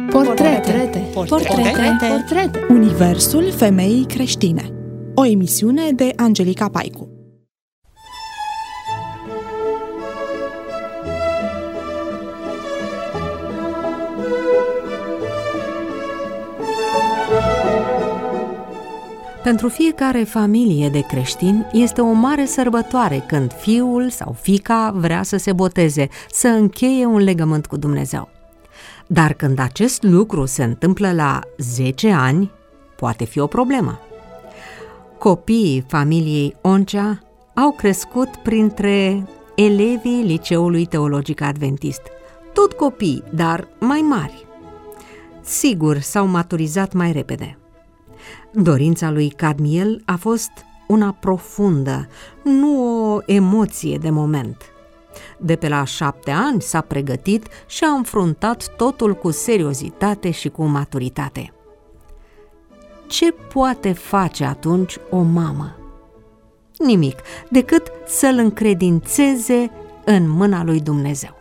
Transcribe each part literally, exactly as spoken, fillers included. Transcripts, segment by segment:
Portrete. Portrete. Portrete. Universul femeii creștine. O emisiune de Angelica Paicu. Pentru fiecare familie de creștini este o mare sărbătoare când fiul sau fiica vrea să se boteze, să încheie un legământ cu Dumnezeu. Dar când acest lucru se întâmplă la zece ani, poate fi o problemă. Copiii familiei Oncea au crescut printre elevii Liceului Teologic Adventist, tot copii, dar mai mari. Sigur, s-au maturizat mai repede. Dorința lui Cadmiel a fost una profundă, nu o emoție de moment. De pe la șapte ani s-a pregătit și a înfruntat totul cu seriozitate și cu maturitate. Ce poate face atunci o mamă? Nimic, decât să-l încredințeze în mâna lui Dumnezeu.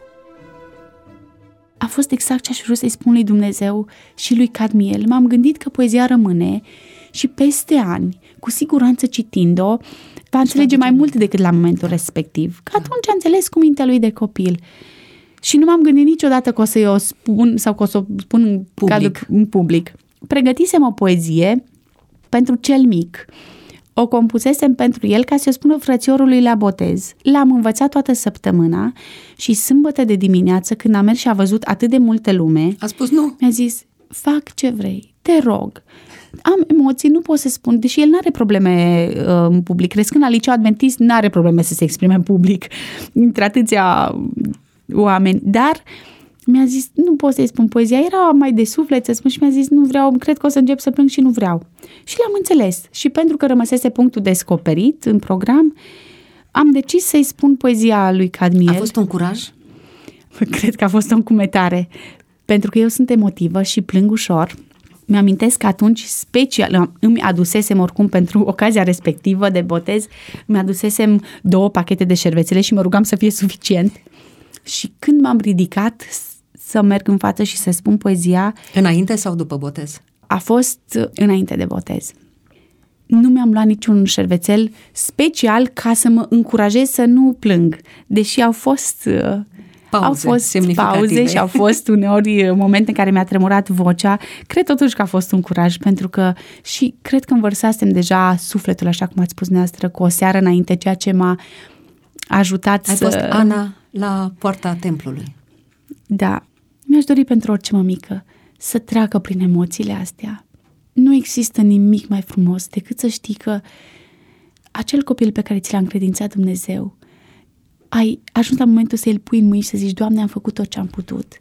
A fost exact ce aș vrea să-i spun lui Dumnezeu și lui Cadmiel. M-am gândit că poezia rămâne și peste ani, cu siguranță citind-o, va înțelege mai mult decât la momentul respectiv. Că atunci a înțeles cu mintea lui de copil. Și nu m-am gândit niciodată că o să-i o spun sau că o să o spun în public. în public. Pregătisem o poezie pentru cel mic. O compusesem pentru el ca să o spună frățiorului la botez. L-am învățat toată săptămâna și sâmbătă de dimineață, când am mers și a văzut atât de multă lume, a spus nu. Mi-a zis, fac ce vrei, te rog. Am emoții, nu pot să spun, deși el n-are probleme uh, în public. Crescând la Liceu Adventist, n-are probleme să se exprime în public între atâția oameni, dar mi-a zis, nu pot să-i spun poezia, era mai de suflet să spun și mi-a zis, nu vreau, cred că o să încep să plâng și nu vreau. Și l-am înțeles. Și pentru că rămăsese punctul descoperit în program, am decis să-i spun poezia lui Cadmiel. A fost un curaj? Cred că a fost o încumetare, pentru că eu sunt emotivă și plâng ușor. Mi-amintesc că atunci special îmi adusesem oricum pentru ocazia respectivă de botez, îmi adusesem două pachete de șervețele și mă rugam să fie suficient. Și când m-am ridicat să merg în față și să spun poezia... Înainte sau după botez? A fost înainte de botez. Nu mi-am luat niciun șervețel special ca să mă încurajez să nu plâng, deși au fost... Pauze, au fost pauze și au fost uneori momente în care mi-a tremurat vocea. Cred totuși că a fost un curaj, pentru că și cred că învărsasem deja sufletul, așa cum ați spus dumneavoastră, cu o seară înainte, ceea ce m-a ajutat Ai să... fost Ana la poarta templului. Da, mi-aș dori pentru orice mămică să treacă prin emoțiile astea. Nu există nimic mai frumos decât să știi că acel copil pe care ți l-a încredințat Dumnezeu, ai ajuns la momentul să îl pui în mâini și să zici, Doamne, am făcut tot ce am putut.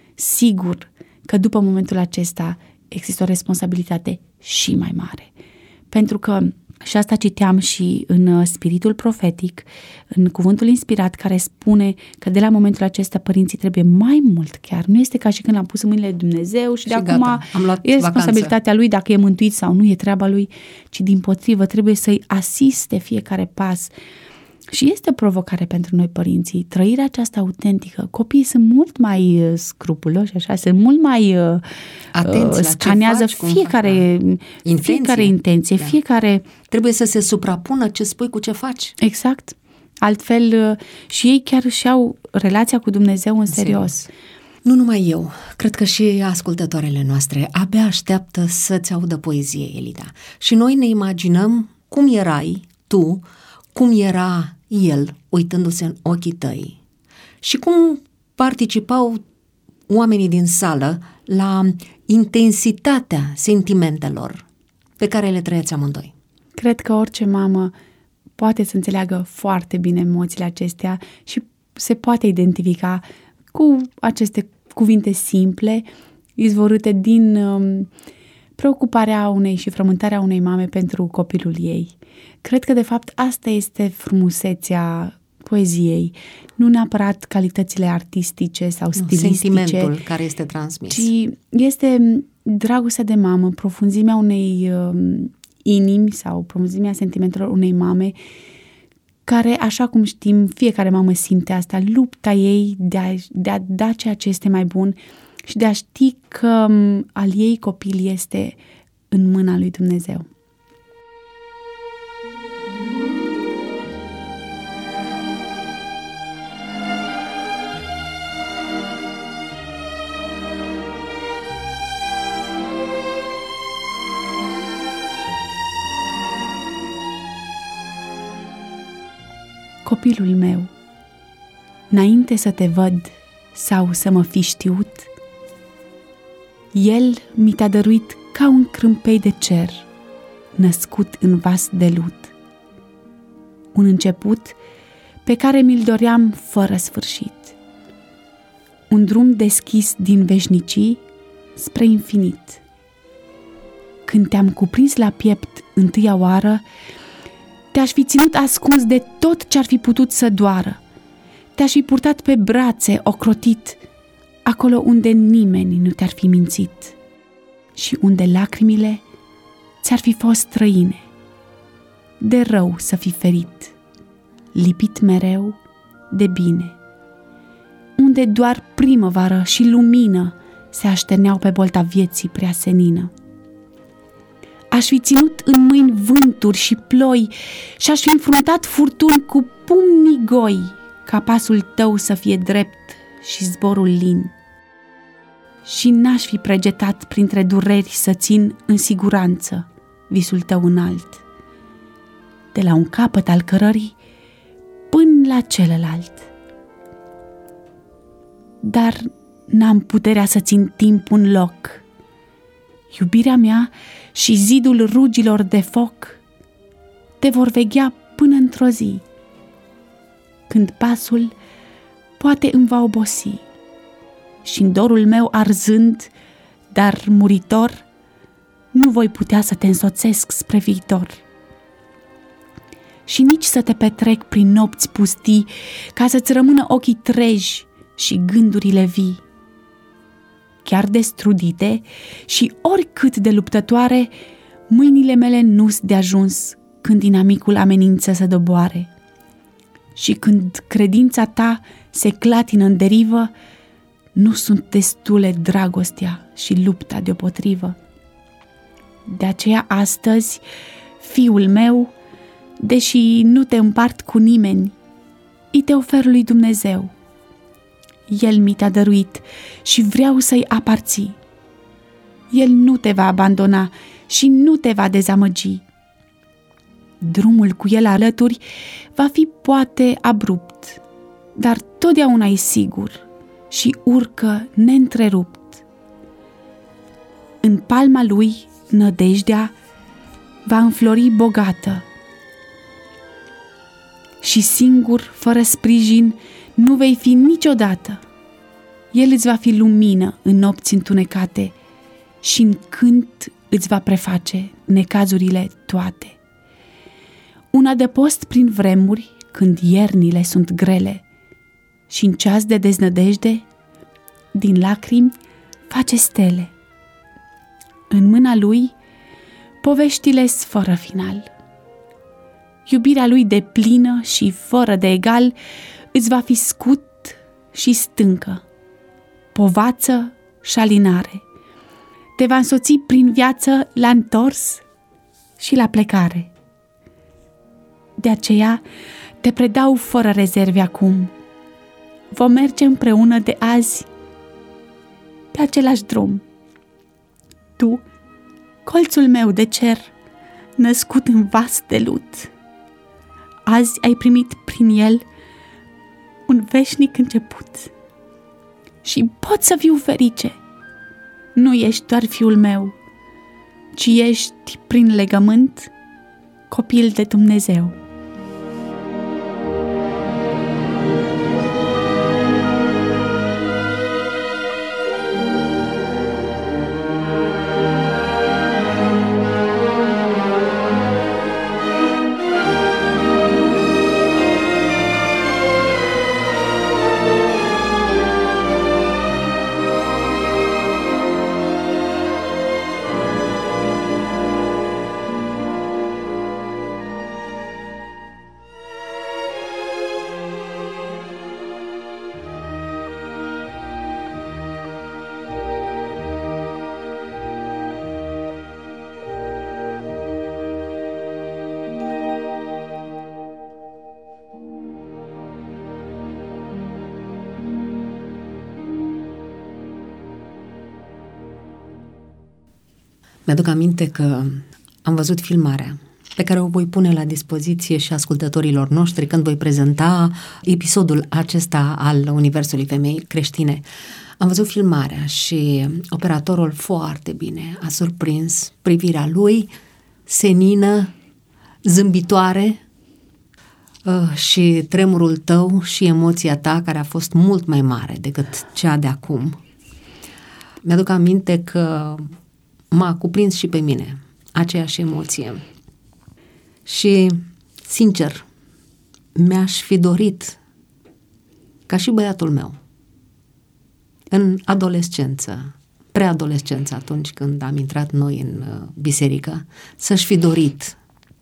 Sigur că după momentul acesta există o responsabilitate și mai mare. Pentru că, și asta citeam și în spiritul profetic, în cuvântul inspirat, care spune că de la momentul acesta părinții trebuie mai mult chiar. Nu este ca și când l-am pus în mâinile lui Dumnezeu și, și de acum am luat e responsabilitatea vacanță. Lui dacă e mântuit sau nu, e treaba lui, ci dimpotrivă trebuie să-i asiste fiecare pas. Și este o provocare pentru noi părinții, trăirea aceasta autentică. Copiii sunt mult mai scrupuloși, așa, sunt mult mai atenți, uh, scanează faci, fiecare intenție, fiecare, intenție da. fiecare... Trebuie să se suprapună ce spui cu ce faci. Exact. Altfel și ei chiar își au relația cu Dumnezeu în serios. Nu numai eu, cred că și ascultătoarele noastre abia așteaptă să-ți audă poezie, Elida. Și noi ne imaginăm cum erai tu, cum era el, uitându-se în ochii tăi și cum participau oamenii din sală la intensitatea sentimentelor pe care le trăiați amândoi. Cred că orice mamă poate să înțeleagă foarte bine emoțiile acestea și se poate identifica cu aceste cuvinte simple, izvorâte din um, preocuparea unei și frământarea unei mame pentru copilul ei. Cred că, de fapt, asta este frumusețea poeziei. Nu neapărat calitățile artistice sau stilistice. Sentimentul care este transmis. Ci este dragostea de mamă, profunzimea unei uh, inimi sau profunzimea sentimentelor unei mame care, așa cum știm, fiecare mamă simte asta, lupta ei de a, de a da ceea ce este mai bun și de a ști că al ei copil este în mâna lui Dumnezeu. Copilul meu, înainte să te văd sau să mă fi știut, El mi te-a dăruit ca un crâmpei de cer, născut în vas de lut. Un început pe care mi-l doream fără sfârșit. Un drum deschis din veșnicii spre infinit. Când te-am cuprins la piept întâia oară, te-aș fi ținut ascuns de tot ce-ar fi putut să doară. Te-aș fi purtat pe brațe, ocrotit, acolo unde nimeni nu te-ar fi mințit și unde lacrimile ți-ar fi fost străine. De rău să fi ferit, lipit mereu de bine. Unde doar primăvară și lumină se așterneau pe bolta vieții prea senină. Aș fi ținut în mâini vânturi și ploi și aș fi înfruntat furtuni cu pumnii goi, ca pasul tău să fie drept și zborul lin. Și n-aș fi pregetat printre dureri să țin în siguranță visul tău înalt, de la un capăt al cărării până la celălalt. Dar n-am puterea să țin timp un loc. Iubirea mea și zidul rugilor de foc te vor veghea până într-o zi, când pasul poate îmi va obosi și în dorul meu arzând, dar muritor, nu voi putea să te însoțesc spre viitor. Și nici să te petrec prin nopți pustii, ca să-ți rămână ochii treji și gândurile vii. Chiar destrudite și oricât de luptătoare, mâinile mele nu-s de ajuns când inamicul amenință să doboare. Și când credința ta se clatină în derivă, nu sunt destule dragostea și lupta deopotrivă. De aceea astăzi, fiul meu, deși nu te împart cu nimeni, îi te ofer lui Dumnezeu. El mi te-a dăruit și vreau să-i aparții. El nu te va abandona și nu te va dezamăgi. Drumul cu el alături va fi poate abrupt, dar totdeauna e sigur și urcă neîntrerupt. În palma lui nădejdea va înflori bogată și singur, fără sprijin, nu vei fi niciodată. El îți va fi lumină în nopți întunecate și în cânt îți va preface necazurile toate. Un adăpost prin vremuri, când iernile sunt grele, și în ceas de deznădejde, din lacrimi face stele. În mâna lui, poveștile-s fără final. Iubirea lui deplină și fără de egal îți va fi scut și stâncă, povață și alinare. Te va însoți prin viață la întors și la plecare. De aceea te predau fără rezerve acum. Vom merge împreună de azi pe același drum. Tu, colțul meu de cer, născut în vas de lut, azi ai primit prin el un veșnic început. Și pot să fiu ferice. Nu ești doar fiul meu, ci ești, prin legământ, copil de Dumnezeu. Mi-aduc aminte că am văzut filmarea pe care o voi pune la dispoziție și ascultătorilor noștri când voi prezenta episodul acesta al Universului Femei Creștine. Am văzut filmarea și operatorul foarte bine a surprins privirea lui, senină, zâmbitoare, și tremurul tău și emoția ta care a fost mult mai mare decât cea de acum. Mi-aduc aminte că m-a cuprins și pe mine aceeași emoție. Și, sincer, mi-aș fi dorit ca și băiatul meu, în adolescență, preadolescență, atunci când am intrat noi în biserică, să-și fi dorit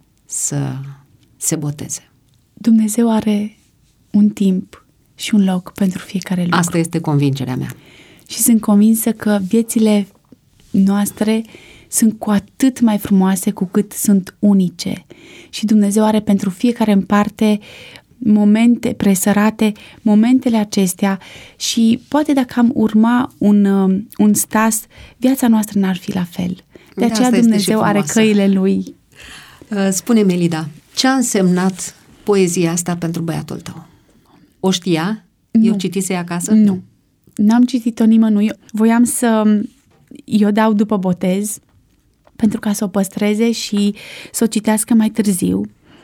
să se boteze. Dumnezeu are un timp și un loc pentru fiecare lucru. Asta este convingerea mea. Și sunt convinsă că viețile noastre sunt cu atât mai frumoase cu cât sunt unice. Și Dumnezeu are pentru fiecare în parte momente presărate, momentele acestea și poate dacă am urma un, un stas, viața noastră n-ar fi la fel. De aceea Dumnezeu are căile Lui. Spune, Melida, ce a însemnat poezia asta pentru băiatul tău? O știa? Nu. Eu citise acasă? Nu. N-am citit-o nimănui. Voiam să eu dau după botez pentru ca să o păstreze și să o citească mai târziu.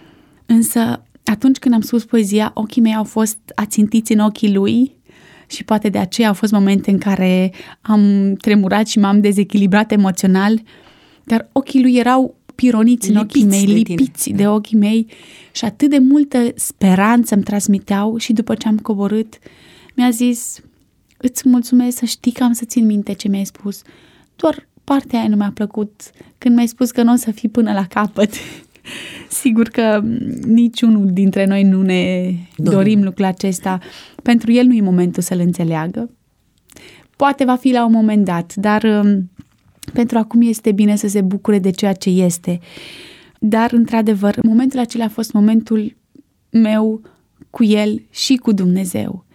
Însă atunci când am spus poezia, ochii mei au fost ațintiți în ochii lui și poate de aceea au fost momente în care am tremurat și m-am dezechilibrat emoțional, dar ochii lui erau pironiți în ochii mei, lipiți de ochii mei și atât de multă speranță îmi transmiteau și după ce am coborât, mi-a zis, îți mulțumesc să știi că am să țin minte ce mi-ai spus. Doar partea aia nu mi-a plăcut când mi-ai spus că nu o să fii până la capăt. Sigur că niciunul dintre noi nu ne dorim, dorim lucrul acesta. Pentru el nu e momentul să-l înțeleagă. Poate va fi la un moment dat, dar pentru acum este bine să se bucure de ceea ce este. Dar, într-adevăr, momentul acela a fost momentul meu cu el și cu Dumnezeu.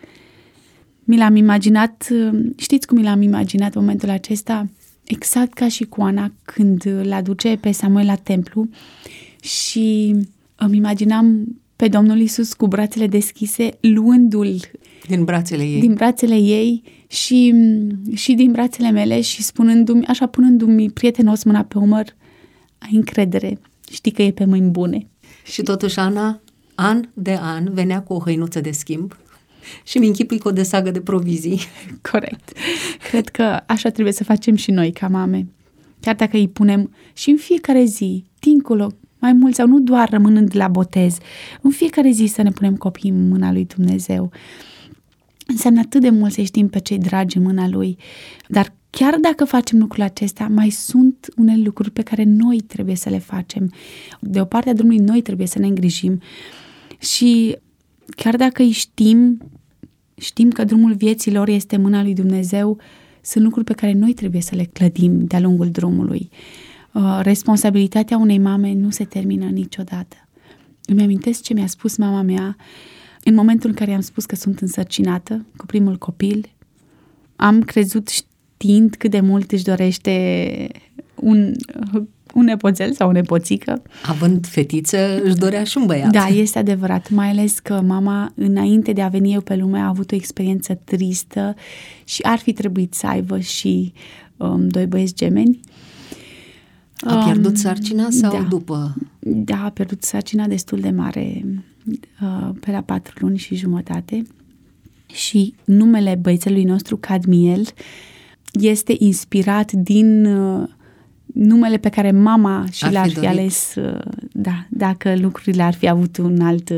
Mi l-am imaginat, știți cum mi l-am imaginat momentul acesta? Exact ca și cu Ana când l-aduce pe Samuel la templu și îmi imaginam pe Domnul Iisus cu brațele deschise, luându-l din brațele ei, din brațele ei și, și din brațele mele și spunându-mi, așa punându-mi prietenos mâna pe umăr, ai încredere, știi că e pe mâini bune. Și totuși Ana, an de an, venea cu o hăinuță de schimb și mi închipui cu o desagă de provizii. Corect. Cred că așa trebuie să facem și noi ca mame. Chiar dacă îi punem și în fiecare zi, dincolo, mai mult sau nu doar rămânând la botez, în fiecare zi să ne punem copiii în mâna lui Dumnezeu. Înseamnă atât de mult să știm pe cei dragi în mâna Lui. Dar chiar dacă facem lucrul acesta, mai sunt unele lucruri pe care noi trebuie să le facem. De o parte a drumului noi trebuie să ne îngrijim și chiar dacă îi știm, știm că drumul vieții lor este în mâna lui Dumnezeu, sunt lucruri pe care noi trebuie să le clădim de-a lungul drumului. Responsabilitatea unei mame nu se termină niciodată. Îmi amintesc ce mi-a spus mama mea în momentul în care i-am spus că sunt însărcinată cu primul copil. Am crezut știind cât de mult își dorește un, un nepoțel sau o nepoțică. Având fetiță, își dorea și un băiat. Da, este adevărat, mai ales că mama, înainte de a veni eu pe lume, a avut o experiență tristă și ar fi trebuit să aibă și um, doi băieți gemeni. A pierdut sarcina sau da, după? Da, a pierdut sarcina destul de mare, pe la patru luni și jumătate. Și numele băiețelui nostru, Cadmiel, este inspirat din numele pe care mama și ar l-ar fi, fi ales, da, dacă lucrurile ar fi avut un alt,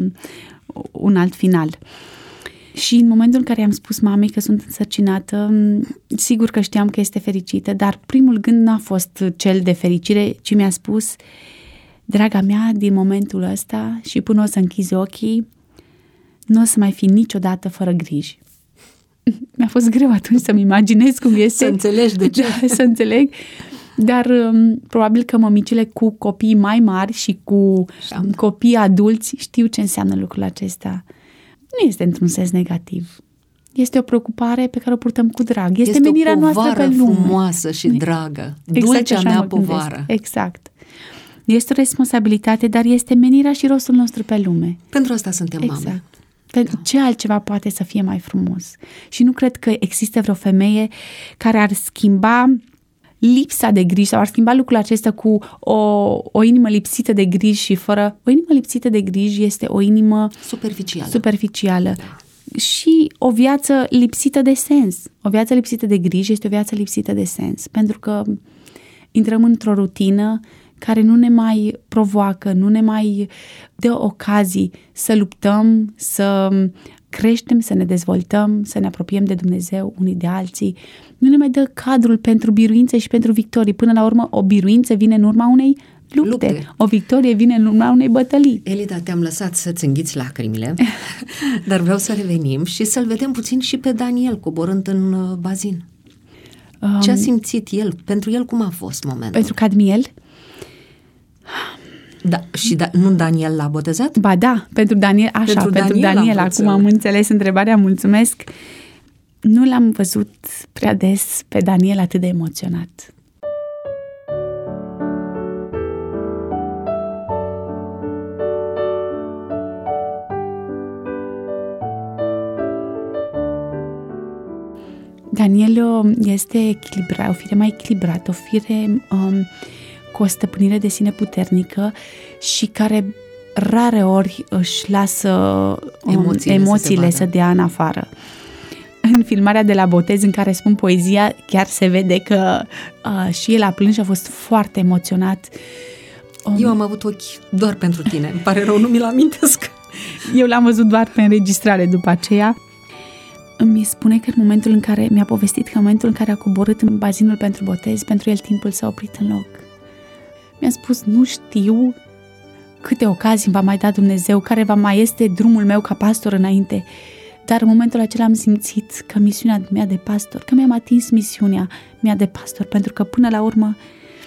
un alt final. Și în momentul în care am spus mamei că sunt însărcinată, sigur că știam că este fericită, dar primul gând n-a fost cel de fericire, ci mi-a spus, draga mea, din momentul ăsta și până o să închizi ochii, nu o să mai fi niciodată fără griji. Mi-a fost greu atunci să-mi imaginez cum este. Să înțelegi de ce. Da, să înțeleg. Dar um, probabil că mămicile cu copii mai mari și cu Șam. copii adulți știu ce înseamnă lucrul acesta. Nu este într-un sens negativ. Este o preocupare pe care o purtăm cu drag. Este, este menirea o noastră pe lume. frumoasă și dragă. Exact, dulcea mea povară. Exact. Este o responsabilitate, dar este menirea și rostul nostru pe lume. Pentru asta suntem exact. mame. Pentru da. Ce altceva poate să fie mai frumos? Și nu cred că există vreo femeie care ar schimba lipsa de griji sau ar schimba lucrul acesta cu o, o inimă lipsită de griji și fără... O inimă lipsită de griji este o inimă superficială. superficială. Da. Și o viață lipsită de sens. O viață lipsită de griji este o viață lipsită de sens. Pentru că intrăm într-o rutină care nu ne mai provoacă, nu ne mai dă ocazii să luptăm, să creștem, să ne dezvoltăm, să ne apropiem de Dumnezeu unii de alții. Nu ne mai dă cadrul pentru biruințe și pentru victorii. Până la urmă, o biruință vine în urma unei lupte. lupte. O victorie vine în urma unei bătălii. Elida, te-am lăsat să-ți înghiți lacrimile, dar vreau să revenim și să-l vedem puțin și pe Daniel coborând în bazin. Um, Ce a simțit el? Pentru el cum a fost momentul? Pentru Cadmiel? Da, și da, nu Daniel l-a botezat? Ba da, pentru Daniel, așa, pentru, pentru Daniel, Daniel acum am înțeles întrebarea, mulțumesc. Nu l-am văzut prea des pe Daniel atât de emoționat. Daniel este echilibrat, o fire mai echilibrată, o fire um, cu o stăpânire de sine puternică și care rare ori își lasă um, emoțiile, emoțiile să, să dea în afară. În filmarea de la botez în care spun poezia, chiar se vede că uh, și el a plâns și a fost foarte emoționat. Um, Eu am avut ochi doar pentru tine, îmi pare rău, nu mi-l amintesc. Eu l-am văzut doar pe înregistrare după aceea. Îmi spune că în momentul în care mi-a povestit că în momentul în care a coborât în bazinul pentru botez, pentru el timpul s-a oprit în loc. Mi-a spus, nu știu câte ocazii va mai da Dumnezeu, care va mai este drumul meu ca pastor înainte, dar în momentul acela am simțit că misiunea mea de pastor, că mi-am atins misiunea mea de pastor, pentru că până la urmă,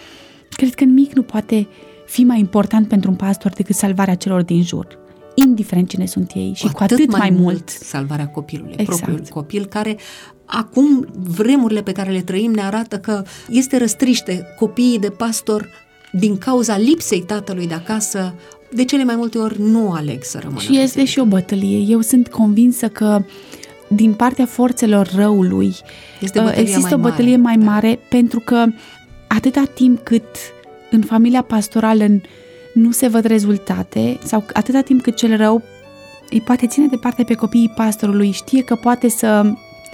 cred că nimic nu poate fi mai important pentru un pastor decât salvarea celor din jur, indiferent cine sunt ei și cu, cu atât, atât mai mult, mult salvarea copilului, exact. Propriul copil care acum vremurile pe care le trăim ne arată că este răstriște copiii de pastor din cauza lipsei tatălui de acasă, de cele mai multe ori nu aleg să rămână. Și este și o bătălie. Eu sunt convinsă că din partea forțelor răului este există mai o bătălie mare, mai mare, da. Pentru că atâta timp cât în familia pastorală nu se văd rezultate sau atâta timp cât cel rău îi poate ține departe pe copiii pastorului, știe că poate să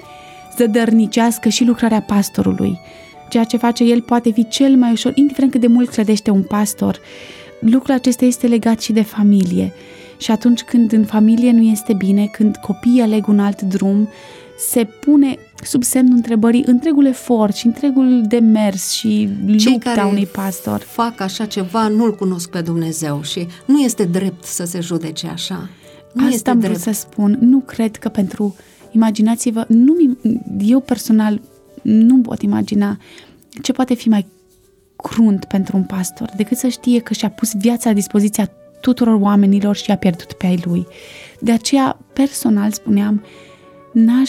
zădărnicească și lucrarea pastorului. Ceea ce face el poate fi cel mai ușor, indiferent cât de mult clădește un pastor. Lucrul acesta este legat și de familie. Și atunci când în familie nu este bine, când copiii aleg un alt drum, se pune sub semnul întrebării întregul efort și întregul demers și lupta unui pastor. Cei care fac așa ceva nu-L cunosc pe Dumnezeu și nu este drept să se judece așa. Nu Asta este am drept. vrut să spun. Nu cred că pentru... Imaginați-vă, nu, eu personal nu pot imagina ce poate fi mai crunt pentru un pastor decât să știe că și-a pus viața la dispoziția tuturor oamenilor și a pierdut pe ai lui. De aceea, personal, spuneam, n-aș,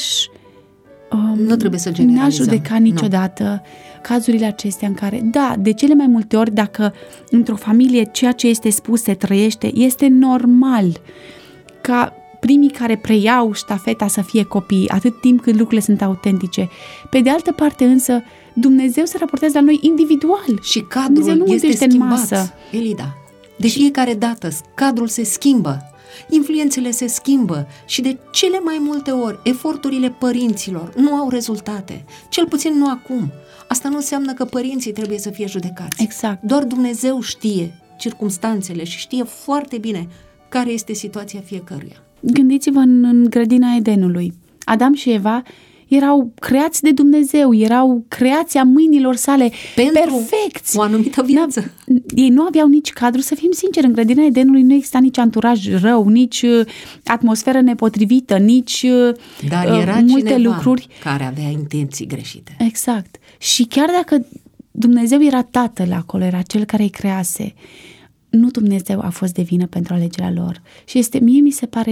um, nu trebuie să generalizăm. N-aș judeca niciodată nu. Cazurile acestea în care, da, de cele mai multe ori, dacă într-o familie ceea ce este spus se trăiește, este normal ca primii care preiau ștafeta să fie copii, atât timp cât lucrurile sunt autentice. Pe de altă parte însă, Dumnezeu se raportează la noi individual. Și cadrul nu este schimbat, în masă. Elida. De fiecare dată cadrul se schimbă, influențele se schimbă și de cele mai multe ori eforturile părinților nu au rezultate. Cel puțin nu acum. Asta nu înseamnă că părinții trebuie să fie judecați. Exact. Doar Dumnezeu știe circumstanțele și știe foarte bine care este situația fiecăruia. Gândiți-vă în, în grădina Edenului. Adam și Eva erau creați de Dumnezeu, erau creația mâinilor sale, pentru perfecți. O anumită viață. Ei nu aveau nici cadru, să fim sinceri, în grădina Edenului nu exista nici anturaj rău, nici atmosferă nepotrivită, nici Dar era multe lucruri care avea intenții greșite. Exact. Și chiar dacă Dumnezeu era Tatăl acolo, era Cel care îi crease, nu Dumnezeu a fost de vină pentru alegerea lor. Și este, mie mi se pare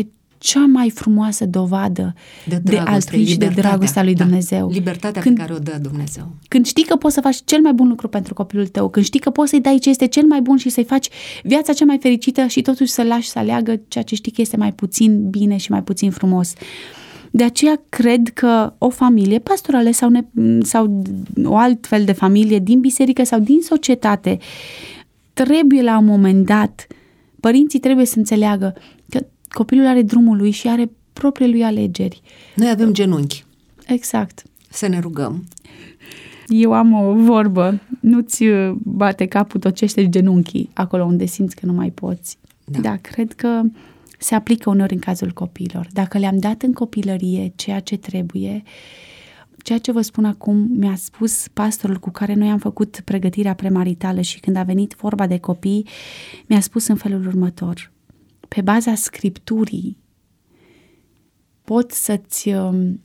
cea mai frumoasă dovadă de, de altruism și de dragostea lui Dumnezeu. Da, libertatea când, pe care o dă Dumnezeu. Când știi că poți să faci cel mai bun lucru pentru copilul tău, când știi că poți să-i dai ce este cel mai bun și să-i faci viața cea mai fericită și totuși să lași să aleagă ceea ce știi că este mai puțin bine și mai puțin frumos. De aceea cred că o familie pastorală sau, ne, sau o alt fel de familie din biserică sau din societate trebuie la un moment dat, părinții trebuie să înțeleagă că copilul are drumul lui și are propriile lui alegeri. Noi avem genunchi. Exact. Să ne rugăm. Eu am o vorbă, nu-ți bate capul, tocește genunchii acolo unde simți că nu mai poți. Da, da, cred că se aplică uneori în cazul copiilor. Dacă le-am dat în copilărie ceea ce trebuie, ceea ce vă spun acum mi-a spus pastorul cu care noi am făcut pregătirea premaritală și când a venit vorba de copii, mi-a spus în felul următor: pe baza Scripturii pot să-ți um,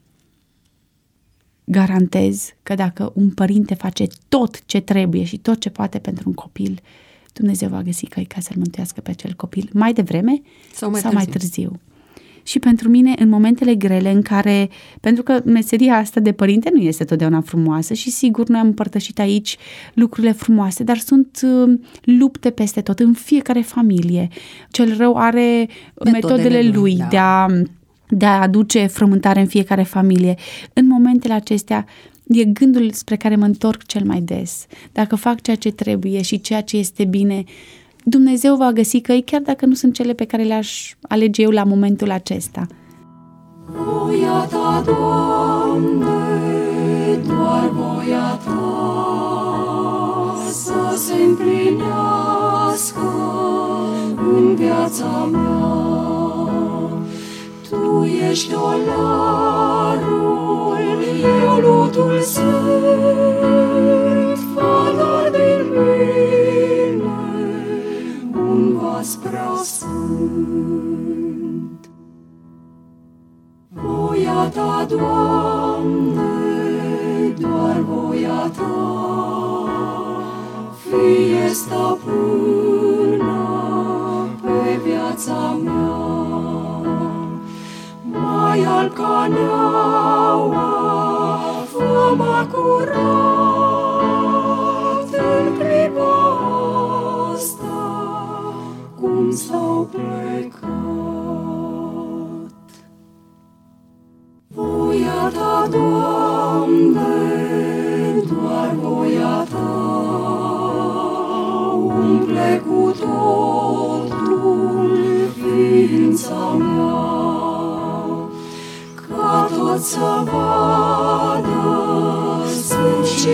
garantez că dacă un părinte face tot ce trebuie și tot ce poate pentru un copil, Dumnezeu va găsi căi ca să-l mântuiască pe acel copil mai devreme sau mai, sau mai târziu. Și pentru mine, în momentele grele în care, pentru că meseria asta de părinte nu este totdeauna frumoasă și sigur noi am împărtășit aici lucrurile frumoase, dar sunt uh, lupte peste tot, în fiecare familie. Cel rău are metodele, metodele lui da. de a de a aduce frământare în fiecare familie. În momentele acestea e gândul spre care mă întorc cel mai des. Dacă fac ceea ce trebuie și ceea ce este bine, Dumnezeu va găsi căi, chiar dacă nu sunt cele pe care le-aș alege eu la momentul acesta. Voia ta, Doamne, doar voia ta să se împlinească în viața mea. Tu ești olarul, eu lutul sunt, fă doar din mine un vas prea sfânt. Voia ta, Doamne, doar voia ta, fie stăpână pe viața mea. Mai alb ca neaua, fă-mă curat în clipa asta, cum s-au plecat. Voia ta, Doamne, doar voia ta, umple cu totul ființa mea, ca tot să vadă sfânt și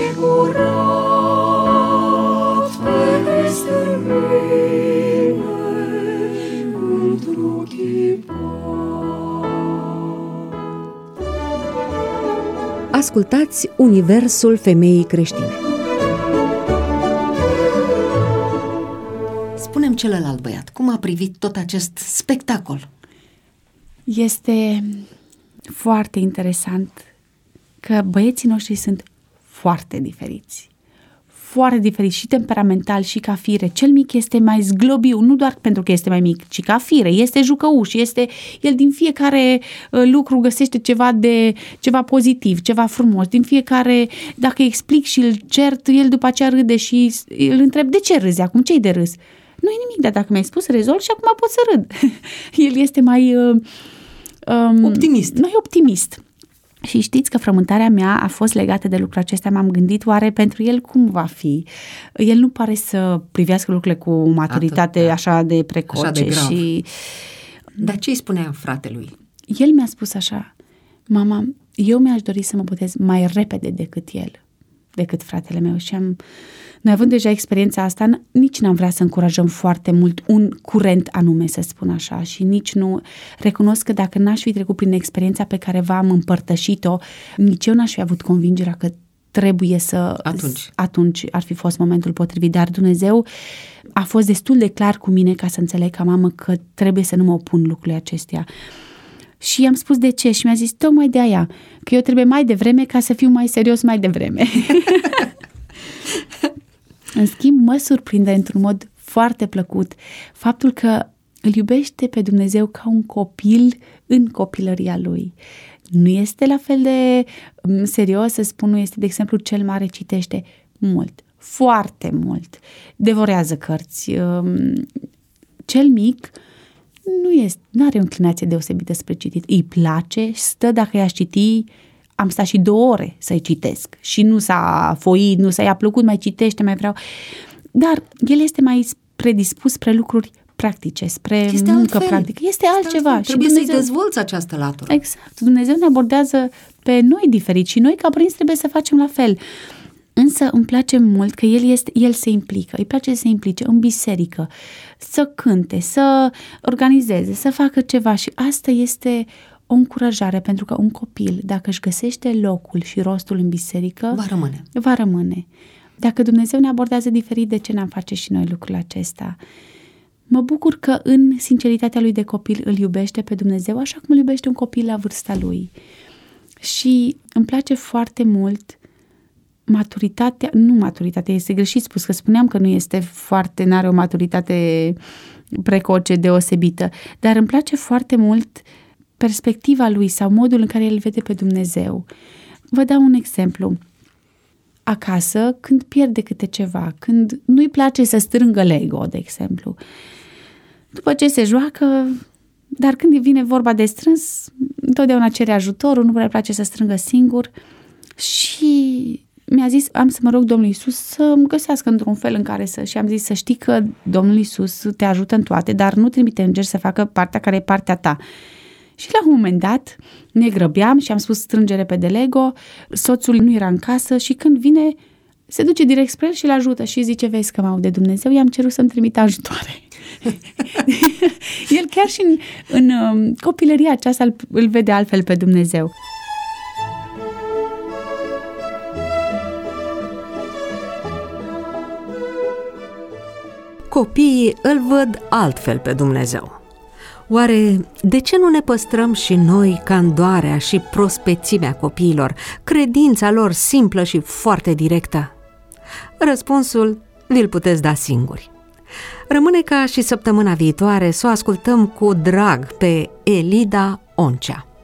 curat pe Crist în mine, întruchipat. Ascultați Universul Femeii Creștine. Spune-mi celălalt băiat, cum a privit tot acest spectacol? Este foarte interesant că băieții noștri sunt foarte diferiți. Foarte diferiți și temperamental și ca fire. Cel mic este mai zglobiu, nu doar pentru că este mai mic, ci ca fire. Este jucăuș, este, el din fiecare uh, lucru găsește ceva de ceva pozitiv, ceva frumos. Din fiecare, dacă îi explic și îl cert, el după aceea râde și îl întreb: de ce râzi acum? Ce-i de râs? Nu e nimic, dar dacă mi-ai spus, rezolv și acum pot să râd. El este mai uh, um, optimist. Mai optimist. Și știți că frământarea mea a fost legată de lucrul acesta. M-am gândit, oare pentru el cum va fi? El nu pare să privească lucrurile cu maturitate Atât, da. așa de precoce. Așa de grav. Și... Dar ce îi spunea fratelui? El mi-a spus așa: mama, eu mi-aș dori să mă botez mai repede decât el, decât fratele meu. Și am... Noi având deja experiența asta, nici n-am vrea să încurajăm foarte mult un curent anume, să spun așa, și nici nu recunosc că dacă n-aș fi trecut prin experiența pe care v-am împărtășit-o, nici eu n-aș fi avut convingerea că trebuie să... Atunci. Atunci ar fi fost momentul potrivit, dar Dumnezeu a fost destul de clar cu mine ca să înțeleg ca mamă că trebuie să nu mă opun lucrurile acestea. Și i-am spus de ce și mi-a zis tocmai de aia, că eu trebuie mai devreme ca să fiu mai serios mai devreme. În schimb, mă surprinde într-un mod foarte plăcut faptul că îl iubește pe Dumnezeu ca un copil în copilăria lui. Nu este la fel de serios să spun, nu este, de exemplu, cel mare citește mult, foarte mult, devorează cărți. Cel mic nu este, nu are o inclinație deosebită spre citit. Îi place, stă, dacă i-aș citi, am stat și două ore să-i citesc și nu s-a foit, nu s-a plăcut, mai citește, mai vreau. Dar el este mai predispus spre lucruri practice, spre este muncă altfel. practică. Este, este altceva. Altfel. Trebuie și Dumnezeu, să-i dezvolți această latură. Exact. Dumnezeu ne abordează pe noi diferit și noi ca părinți trebuie să facem la fel. Însă îmi place mult că el, este, el se implică, îi place să se implice în biserică, să cânte, să organizeze, să facă ceva și asta este o încurajare, pentru că un copil, dacă își găsește locul și rostul în biserică, Va rămâne. Va rămâne. Dacă Dumnezeu ne abordează diferit, de ce n-am face și noi lucrul acesta? Mă bucur că în sinceritatea lui de copil îl iubește pe Dumnezeu așa cum îl iubește un copil la vârsta lui. Și îmi place foarte mult maturitatea, nu maturitatea, este greșit spus, că spuneam că nu este foarte, n-are o maturitate precoce deosebită, dar îmi place foarte mult perspectiva lui sau modul în care el vede pe Dumnezeu. Vă dau un exemplu. Acasă, când pierde câte ceva, când nu-i place să strângă Lego, de exemplu, după ce se joacă, dar când vine vorba de strâns, întotdeauna cere ajutorul, nu prea place să strângă singur și mi-a zis, am să mă rog Domnul Iisus să-mi găsească într-un fel în care să... Și am zis să știi că Domnul Iisus te ajută în toate, dar nu trimite îngeri să facă partea care e partea ta. Și la un moment dat ne grăbeam și am spus strângere pe de Lego, soțul nu era în casă și când vine se duce direct spre el și îl ajută și zice, vezi că mă aude Dumnezeu, i-am cerut să-mi trimită ajutoare. El chiar și în, în copilăria aceasta îl, îl vede altfel pe Dumnezeu. Copiii îl văd altfel pe Dumnezeu. Oare de ce nu ne păstrăm și noi candoarea și prospețimea copiilor, credința lor simplă și foarte directă? Răspunsul vi-l puteți da singuri. Rămâne ca și săptămâna viitoare să o ascultăm cu drag pe Elida Oncea.